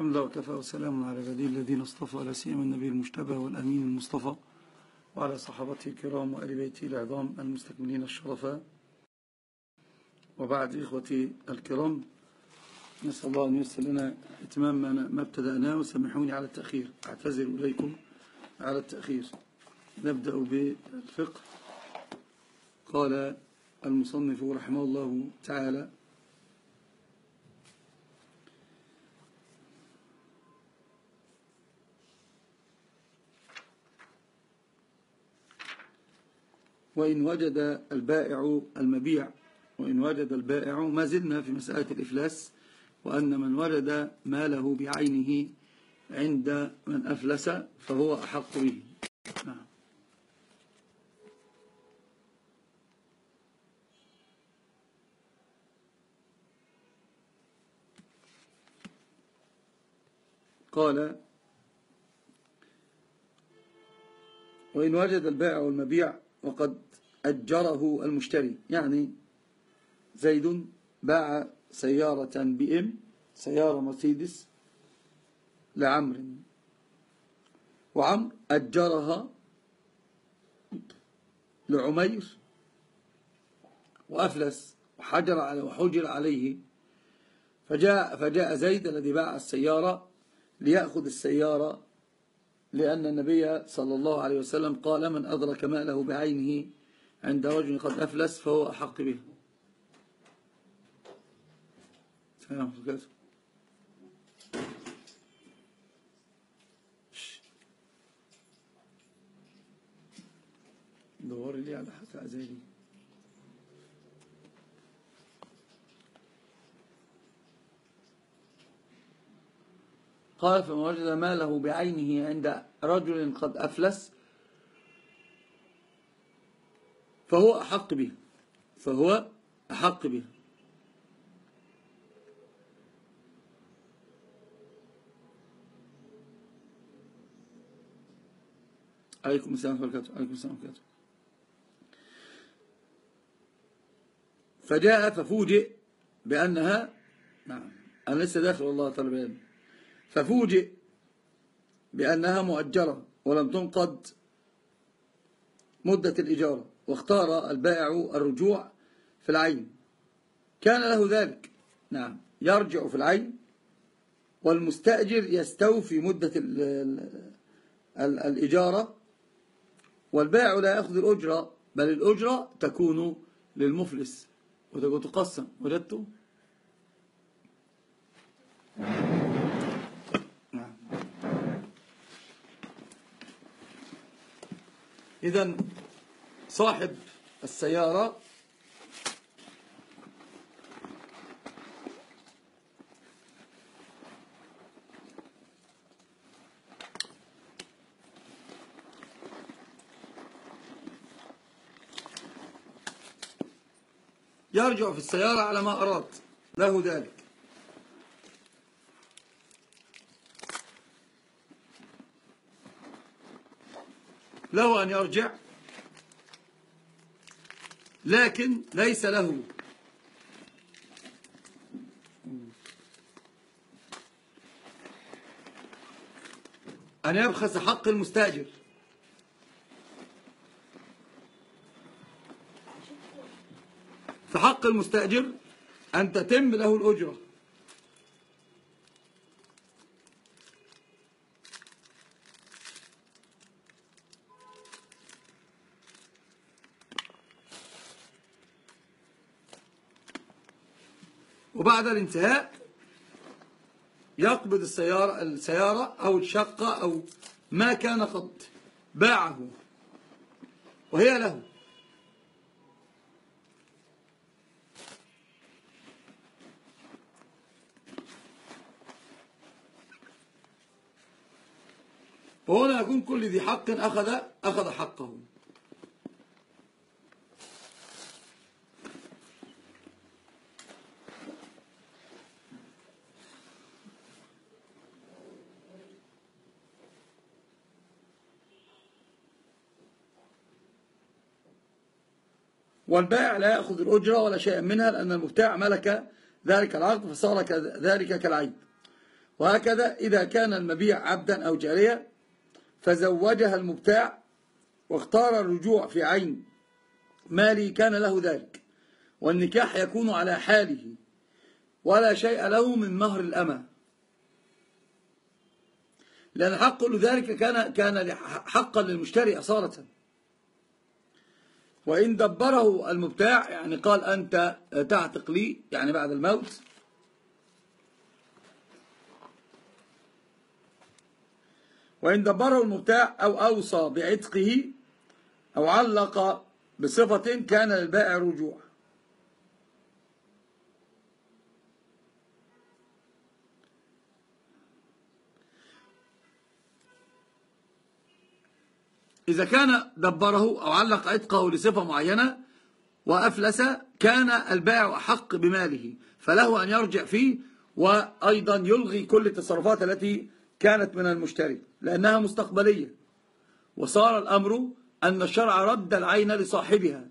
الحمد لله وكفى وسلام على عباده الذين اصطفى، لا سيما النبي المجتبى والأمين المصطفى، وعلى صحابته الكرام وآل بيته العظام المستكملين الشرفاء. وبعد إخوتي الكرام، نسأل الله أن ييسر لنا إتمام ما ابتدأناه، وسامحوني على التأخير، أعتذر إليكم على التأخير. نبدأ بالفقه. قال المصنف رحمه الله تعالى: وإن وجد البائع المبيع، وإن وجد البائع، ما زلنا في مسألة الإفلاس، وأن من وجد ماله بعينه عند من أفلس فهو أحق به. نعم. قال: وإن وجد البائع والمبيع وقد أجره المشتري، يعني زيد باع سيارة BM، سيارة مرسيدس لعمر، وعمر أجرها لعمير وأفلس وحجر عليه، فجاء زيد الذي باع السيارة ليأخذ السيارة، لأن النبي صلى الله عليه وسلم قال: من أدرك ماله بعينه عند رجل قد أفلس فهو أحق به. سلام عليكم. دوري لي على حتى أزايدي. قال: فمن وجد ماله بعينه عند رجل قد أفلس فهو أحق به، فهو أحق به. عليكم السلام وبركاته. عليكم السلام وبركاته. فجاء ففوجئ بأنها، نعم أنا لسه داخل والله طالبين، ففوجئ بأنها مؤجرة ولم تنقض مدة الإجارة، واختار البائع الرجوع في العين، كان له ذلك، نعم يرجع في العين، والمستأجر يستوفي مدة الإجارة، والبائع لا يأخذ الأجرة، بل الأجرة تكون للمفلس وتقسم. وجدته؟ إذن صاحب السيارة يرجع في السيارة على ما أراد، له ذلك. له أن يرجع، لكن ليس له أن يبخس حق المستأجر. فحق المستأجر أن تتم له الأجرة، وبعد الانتهاء يقبض السيارة أو الشقة أو ما كان قد باعه وهي له. وهنا يكون كل ذي حق أخذ حقه. والبائع لا يأخذ الأجرة ولا شيء منها، لأن المبتاع ملك ذلك العقد فصار ذلك كالعيب. وهكذا إذا كان المبيع عبدا أو جارية فزوجها المبتاع واختار الرجوع في عين مالي كان له ذلك، والنكاح يكون على حاله ولا شيء له من مهر الأمة، لأن حق ذلك كان حقا للمشتري أصالة. وإن دبره المبتاع يعني قال أنت تعتق لي يعني بعد الموت، وإن دبره المبتاع أو أوصى بعتقه أو علق بصفة كان للبائع رجوع. إذا كان دبره أو علق عتقه لصفة معينة وأفلس كان البائع أحق بماله، فله أن يرجع فيه وأيضا يلغي كل التصرفات التي كانت من المشتري لأنها مستقبلية، وصار الأمر أن الشرع رد العين لصاحبها.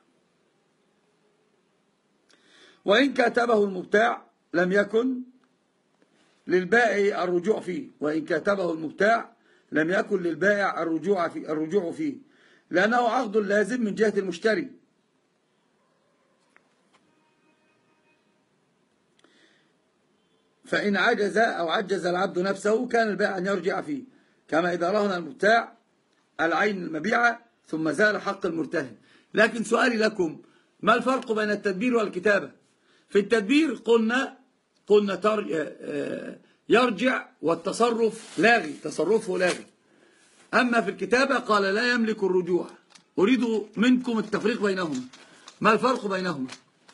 وإن كاتبه المبتاع لم يكن للبائع الرجوع فيه، وإن كاتبه المبتاع لم يكن للبائع الرجوع فيه لأنه عقد لازم من جهة المشتري. فإن عجز أو عجز العبد نفسه كان البائع أن يرجع فيه، كما إذا رهن المبتاع العين المبيعة ثم زال حق المرتهن. لكن سؤالي لكم، ما الفرق بين التدبير والكتابة؟ في التدبير قلنا يرجع والتصرف لاغي، تصرفه لاغي. أما في الكتابة قال لا يملك الرجوع. أريد منكم التفريق بينهما، ما الفرق بينهما؟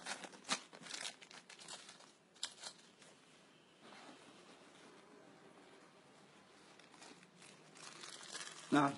نعم.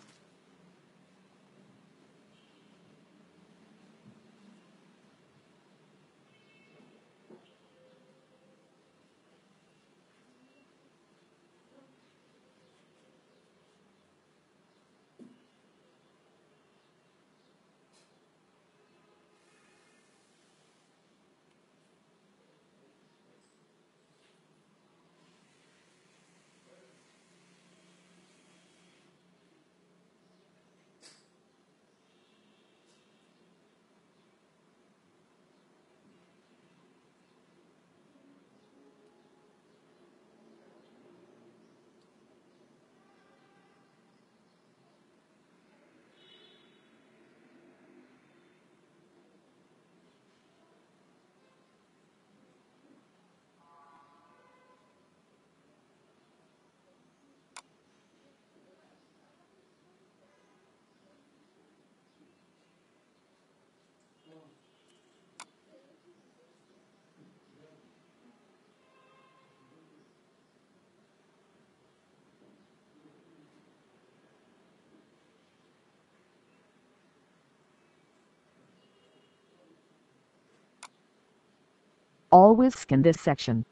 Always scan this section.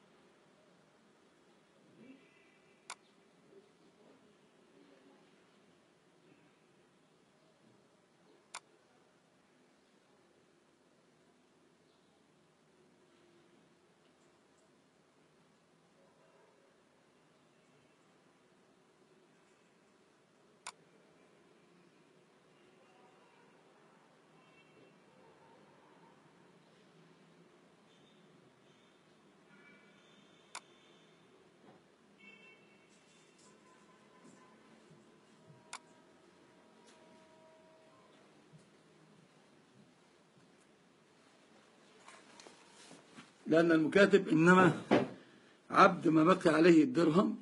لأن المكاتب إنما عبد ما بقي عليه الدرهم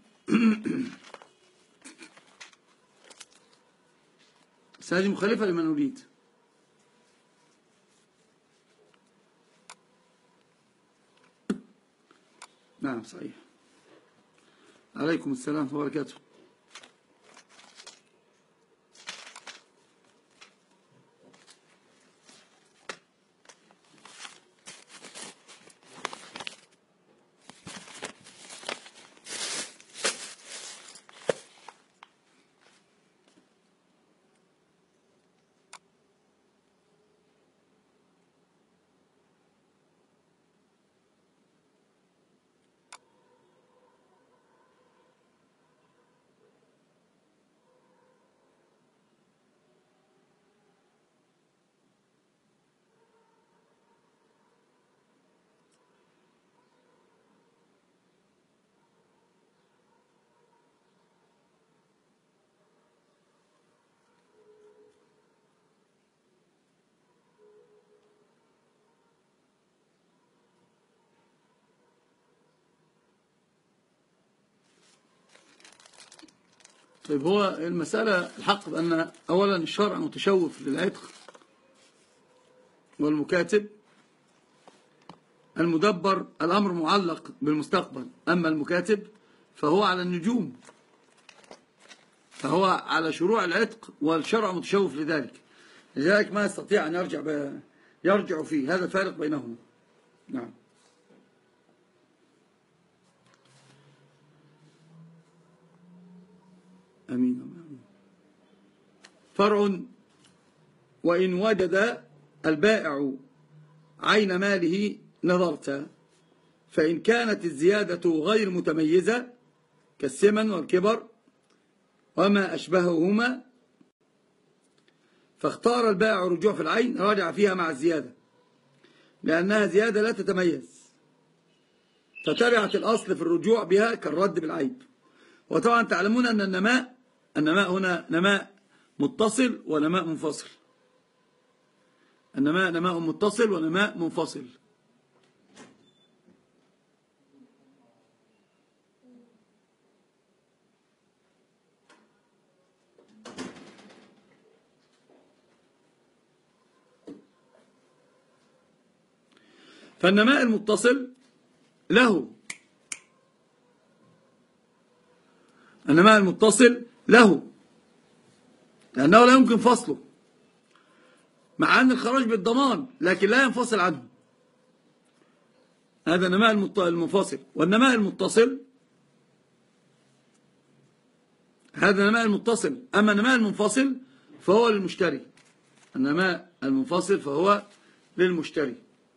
هذه مخالفة لمن أريد. نعم صحيح. عليكم السلام ورحمة الله وبركاته. طيب هو المسألة الحق بأن أولا الشرع متشوف للعتق والمكاتب. المدبر الأمر معلق بالمستقبل، أما المكاتب فهو على النجوم، فهو على شروع العتق والشرع متشوف لذلك، لذلك ما يستطيع أن يرجع فيه. هذا الفارق بينهما. نعم. أمين. فرع: وإن وجد البائع عين ماله نظرت، فإن كانت الزيادة غير متميزة كالسمن والكبر وما أشبههما، فاختار البائع الرجوع في العين، راجع فيها مع الزيادة لأنها زيادة لا تتميز، فتبعت الأصل في الرجوع بها كالرد بالعيب. وطبعا تعلمون أن النماء هنا نماء متصل ونماء منفصل. النماء نماء متصل ونماء منفصل. فالنماء المتصل له لأنه لا يمكن فصله، مع أن الخراج بالضمان لكن لا ينفصل عنه. هذا النماء المنفصل. والنماء المتصل هذا النماء المتصل. أما النماء المنفصل فهو للمشتري. النماء المنفصل فهو للمشتري.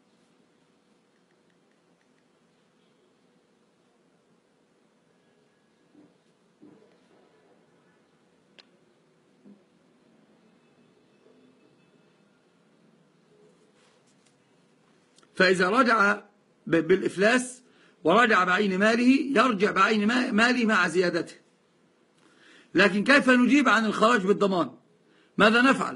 فإذا رجع بالإفلاس ورجع بعين ماله، يرجع بعين ماله مع زيادته. لكن كيف نجيب عن الخراج بالضمان؟ ماذا نفعل؟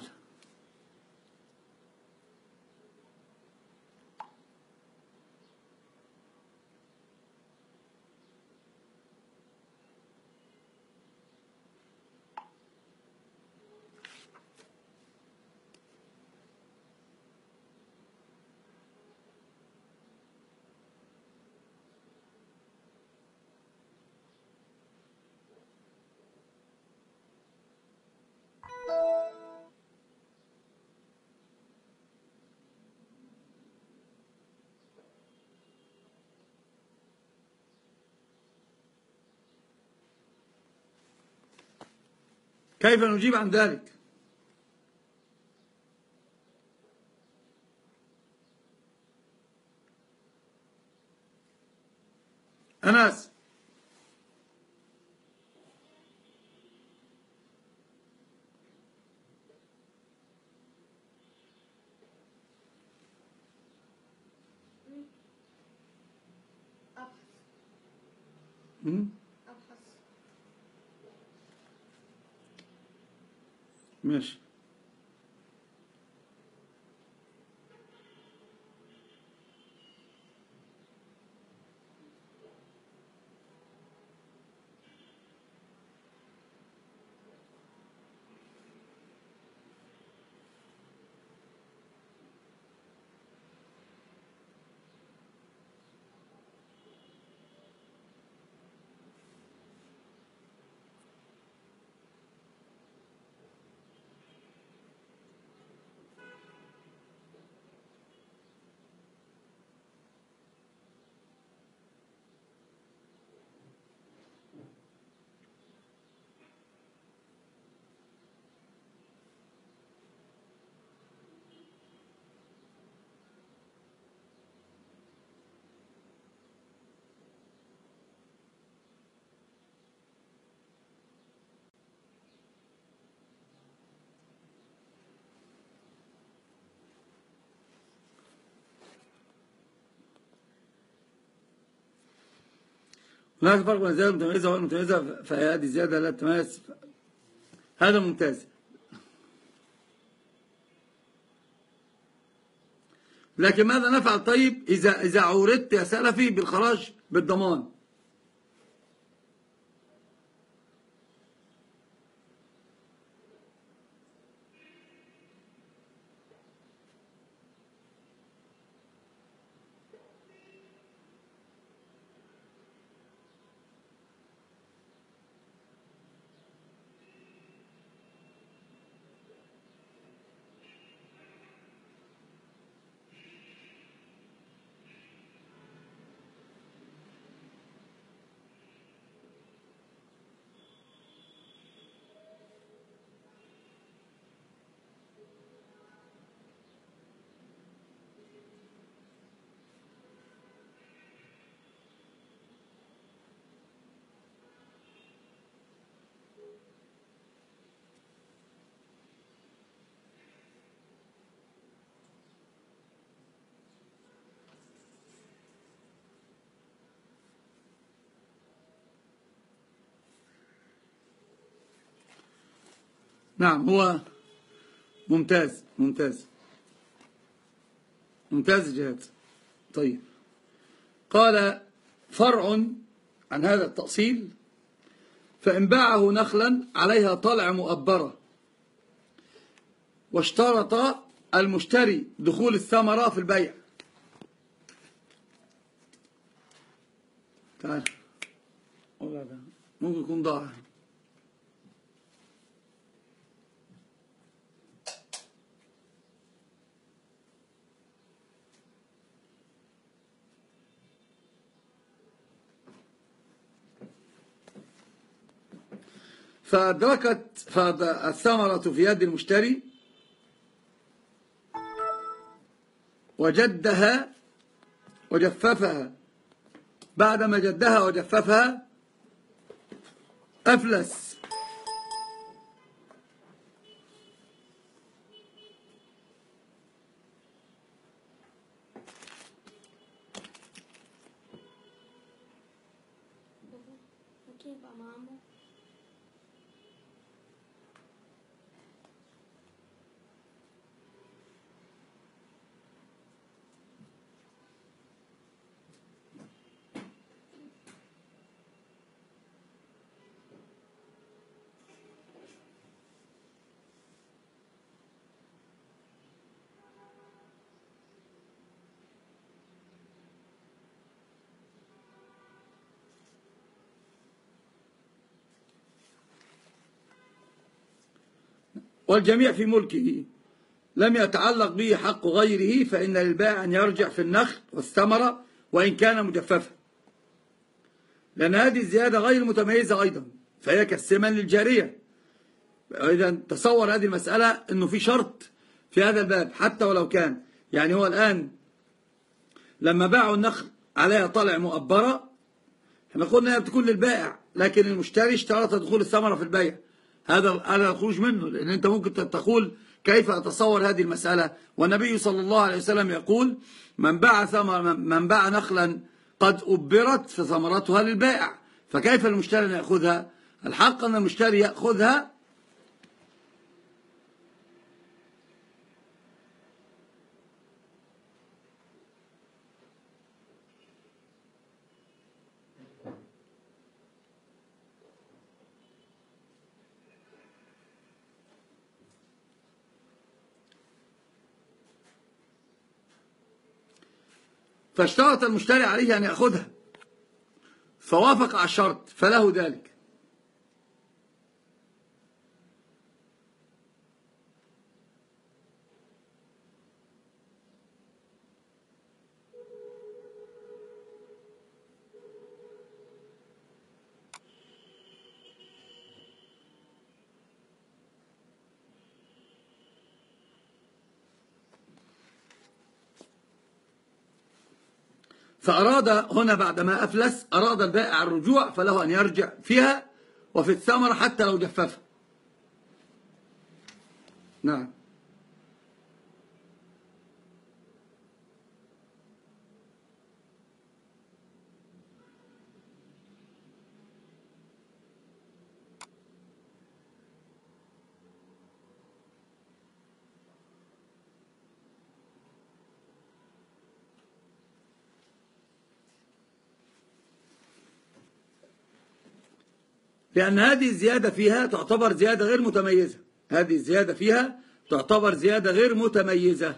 كيف نجيب عن ذلك؟ أناس، ماشي. هناك فرق بين الزيادة المتميزة والمتميزة، فهذه الزيادة لا تتميز. هذا ممتاز. لكن ماذا نفعل طيب إذا عورضت يا سلفي بالخراج بالضمان؟ نعم هو ممتاز ممتاز ممتاز جهاد. طيب قال فرع عن هذا التأصيل: فإن باعه نخلا عليها طلع مؤبرة واشترط المشتري دخول الثمرة في البيع. تعال ممكن يكون ضاع. فأدركت الثمرة في يد المشتري وجدها وجففها. بعدما جدها وجففها أفلس. والجميع في ملكه لم يتعلق به حق غيره، فإن للبائع أن يرجع في النخل والثمرة وإن كان مجففا، لأن هذه الزيادة غير متميزة أيضا، فهي كالسمن للجارية. إذا تصور هذه المسألة أنه في شرط في هذا الباب حتى ولو كان، يعني هو الآن لما باعوا النخل عليها طلع مؤبرة، احنا قلنا هي بتكون للبائع، لكن المشتري اشترط دخول الثمرة في البيع. هذا الخروج منه، لأن أنت ممكن تقول كيف أتصور هذه المسألة، والنبي صلى الله عليه وسلم يقول: من باع نخلا قد أبرت فثمرتها للبائع. فكيف المشتري أن يأخذها؟ الحق أن المشتري يأخذها فاشترط المشتري عليه أن يأخذها، فوافق على الشرط فله ذلك. فأراد هنا بعدما أفلس أراد البائع الرجوع، فله أن يرجع فيها وفي الثمرة حتى لو جففها. نعم. لأن هذه الزيادة فيها تعتبر زيادة غير متميزة، هذه الزيادة فيها تعتبر زيادة غير متميزة.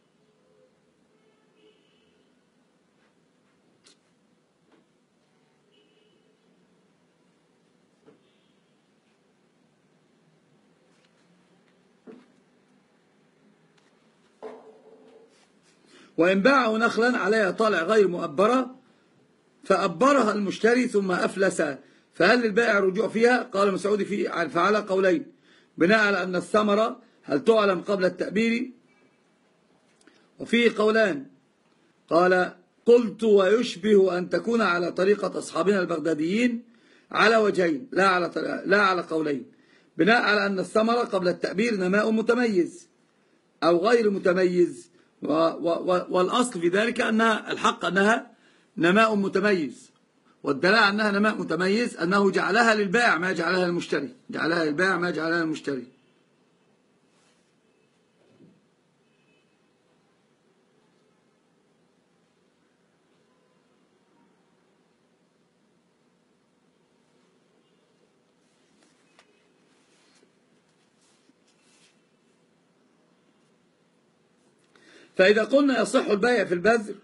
وإن باعوا نخلا عليها طالع غير مؤبرة فأبرها المشتري ثم أفلس، فهل للبائع الرجوع فيها؟ قال مسعود فعلى قولين، بناء على أن الثمرة هل تعلم قبل التأبير، وفيه قولان. قال: قلت ويشبه أن تكون على طريقة أصحابنا البغداديين على وجهين لا على قولين، بناء على أن الثمرة قبل التأبير نماء متميز أو غير متميز، والأصل في ذلك أنها الحق أنها نماء متميز، والدلاء أنها نماء متميز أنه جعلها للبائع ما جعلها للمشتري، جعلها للبائع ما جعلها للمشتري. فإذا قلنا يصح البيع في البذر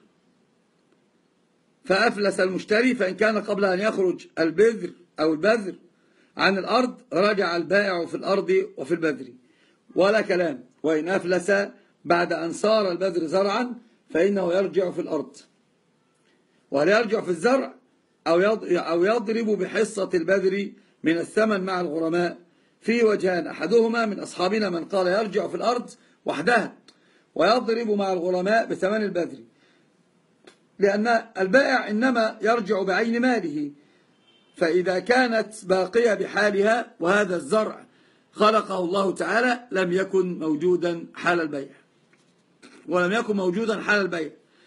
فأفلس المشتري، فإن كان قبل أن يخرج البذر أو البذر عن الأرض رجع البائع في الأرض وفي البذر ولا كلام. وإن أفلس بعد أن صار البذر زرعا فإنه يرجع في الأرض. وهل يرجع في الزرع أو يضرب بحصة البذر من الثمن مع الغرماء؟ في وجهان، أحدهما من أصحابنا من قال يرجع في الأرض وحدها ويضرب مع الغرماء بثمن البذر، لأن البائع إنما يرجع بعين ماله، فإذا كانت باقية بحالها وهذا الزرع خلقه الله تعالى لم يكن موجودا حال البيع، ولم يكن موجودا حال البيع.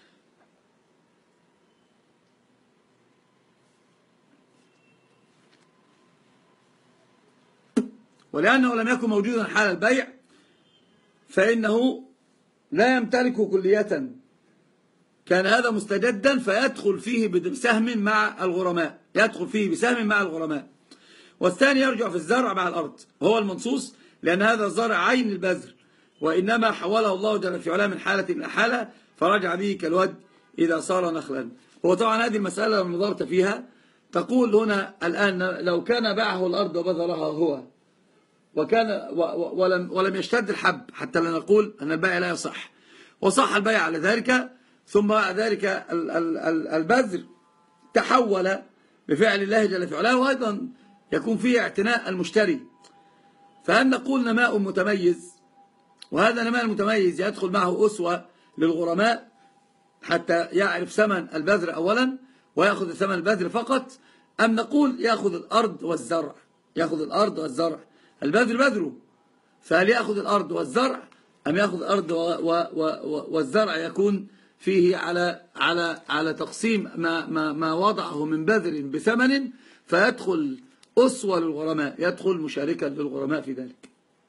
ولأنه لم يكن موجودا حال البيع فإنه لا يمتلك كلية، كان هذا مستجدا فيدخل فيه بسهم مع الغرماء، يدخل فيه بسهم مع الغرماء. والثاني يرجع في الزرع مع الأرض، هو المنصوص، لأن هذا الزرع عين البذر، وإنما حوله الله جل في علاه من حالة إلى حالة فرجع به كالود إذا صار نخلا. هو طبعا هذه المسألة لما نظرت فيها تقول هنا الآن لو كان باعه الأرض وبذرها هو وكان ولم يشتد الحب حتى لا نقول أن البيع لا يصح، وصح البيع على ذلك، ثم بعد ذلك البذر تحول بفعل الله جل في علاه، وأيضا يكون فيه اعتناء المشتري. فهل نقول نماء متميز، وهذا نماء المتميز يدخل معه أسوة للغرماء حتى يعرف ثمن البذر أولا ويأخذ ثمن البذر فقط، أم نقول يأخذ الأرض والزرع؟ يأخذ الأرض والزرع، البذر بذره، فهل يأخذ الأرض والزرع أم يأخذ الأرض والزرع يكون فيه على تقسيم ما وضعه من بذر بثمن، فيدخل أسوة للغرماء، يدخل مشاركا للغرماء في ذلك.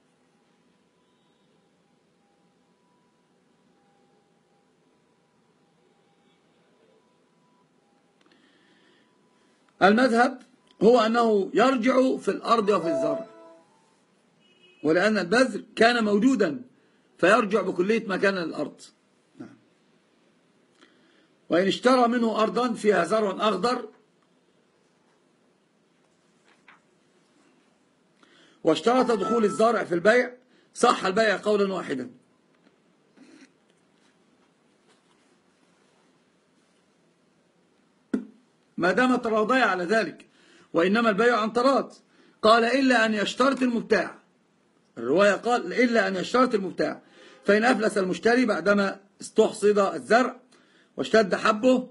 المذهب هو أنه يرجع في الأرض وفي الزرع، ولأن البذر كان موجودا فيرجع بكلية ما كان للأرض. وإن اشترى منه أرضا فيها زرع أخضر واشترط دخول الزرع في البيع صح البيع قولا واحدا. ما دام التراضي على ذلك، وإنما البيع عن تراض. قال إلا أن يشترط المبتاع، الرواية قال إلا أن يشترط المبتاع، فإن أفلس المشتري بعدما استحصد الزرع واشتد حبه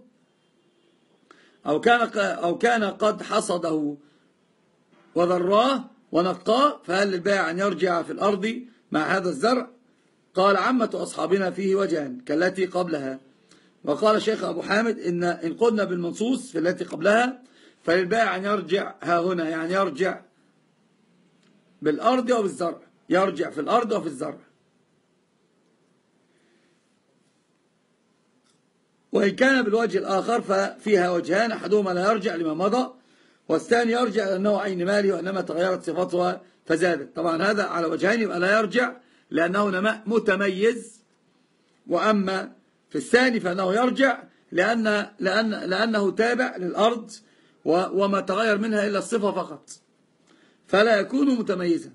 أو كان قد حصده وذراه ونقاه، فهل للبائع أن يرجع في الأرض مع هذا الزرع؟ قال عامة أصحابنا فيه وجهان كالتي قبلها. وقال الشيخ أبو حامد إن قلنا بالمنصوص في التي قبلها فللبائع أن يرجع ها هنا، يعني يرجع بالأرض وبالزرع، يرجع في الأرض وفي الزرع. وإن كان بالوجه الآخر ففيها وجهان، أحدهما لا يرجع لما مضى، والثاني يرجع لأنه عين مالي وإنما تغيرت صفتها فزادت. طبعا هذا على وجهين، يبقى لا يرجع لأنه نماء متميز، وأما في الثاني فإنه يرجع لأنه تابع للأرض وما تغير منها إلا الصفة فقط، فلا يكون متميزا.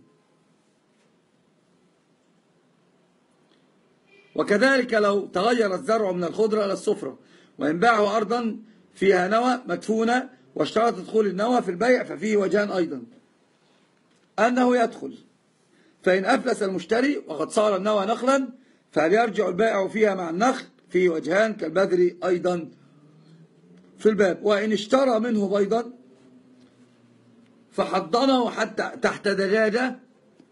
وكذلك لو تغير الزرع من الخضرة إلى الصفرة وإن باعه أرضا فيها نوى مدفونة واشترط دخول النوى في البيع ففيه وجهان أيضا، أنه يدخل، فإن أفلس المشتري وقد صار النوى نخلا فهل يرجع البائع فيها مع النخل؟ فيه وجهان كالبذر أيضا في الباب. وإن اشترى منه بيضا فحضنه حتى تحت دجاجة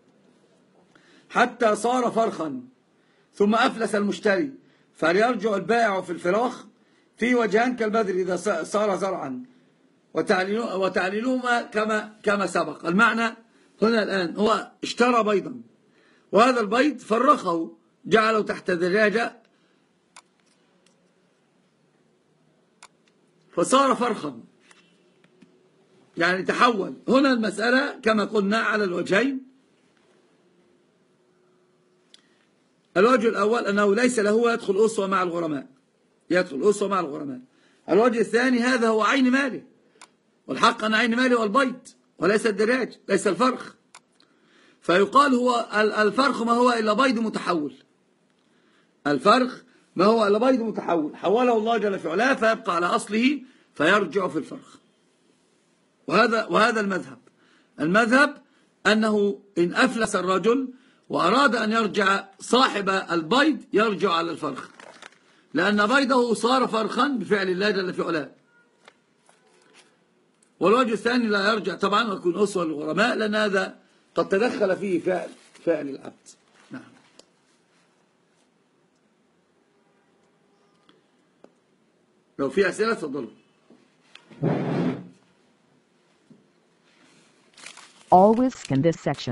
حتى صار فرخا ثم أفلس المشتري فهل يرجع البائع في الفراخ؟ فيه وجهان كالبذر إذا صار زرعا، وتعليلهما كما سبق. المعنى هنا الآن هو اشترى بيضا، وهذا البيض فرخه جعله تحت دجاجة فصار فرخا، يعني تحول. هنا المسألة كما قلنا على الوجهين، الوجه الأول أنه ليس له يدخل أسوة مع الغرماء، يدخل أسوة مع الغرماء. الوجه الثاني هذا هو عين ماله، والحق أن عين ماله هو البيض وليس الدراج، ليس الفرخ. فيقال هو الفرخ ما هو إلا بيض متحول، الفرخ ما هو إلا بيض متحول حوله الله جل في علاه فيبقى على أصله فيرجع في الفرخ. وهذا المذهب أنه إن أفلس الرجل وأراد أن يرجع صاحب البيض يرجع على الفرخ، لأن بيضه صار فرخا بفعل الله جل في علاه. والوجه الثاني لا يرجع طبعا ويكون أسوة للغرماء، لأن هذا قد تدخل فيه فعل العبد. نعم. لو في أسئلة تفضلوا. Always scan this section.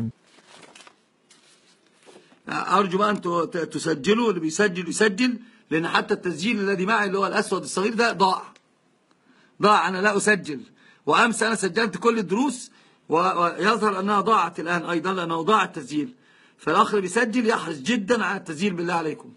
أرجو بقى أن تسجلوا، اللي بيسجل يسجل، لأن حتى التسجيل الذي معي اللي هو الأسود الصغير ده ضاع. أنا لا أسجل، وأمس أنا سجلت كل الدروس ويظهر أنها ضاعت الآن أيضا لأنه ضاع التسجيل. فالأخ اللي بيسجل يحرص جدا على التسجيل بالله عليكم.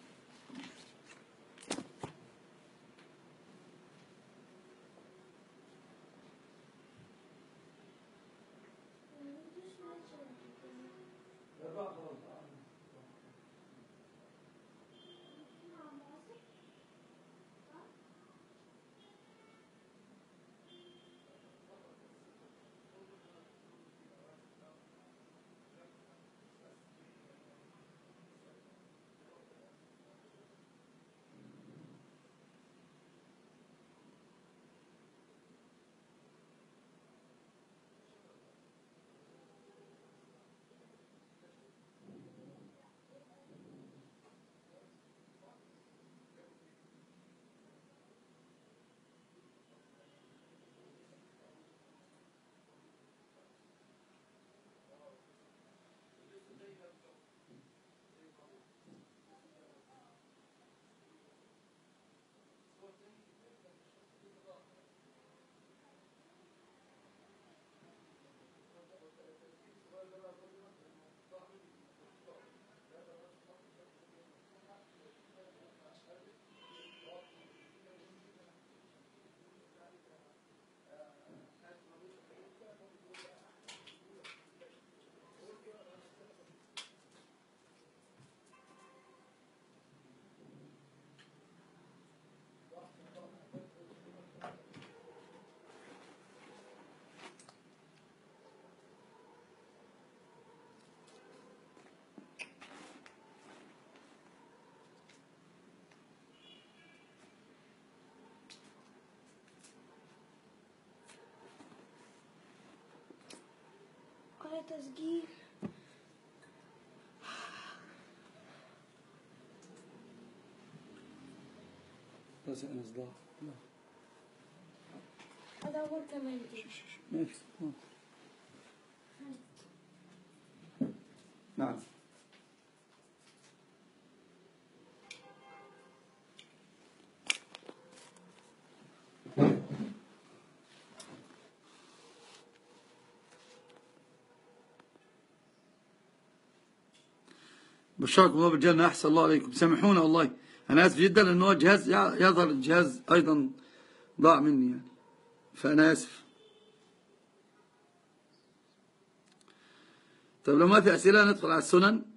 تسجيل. بس أنا صداع. أدور كمان. ماشي. نعم. بشركم الله بالجنة. أحسن الله عليكم. سامحونا والله، أنا آسف جدا لأن هو جهاز يظهر الجهاز أيضا ضاع مني يعني، فأنا آسف. طيب لو ما في أسئلة ندخل على السنن.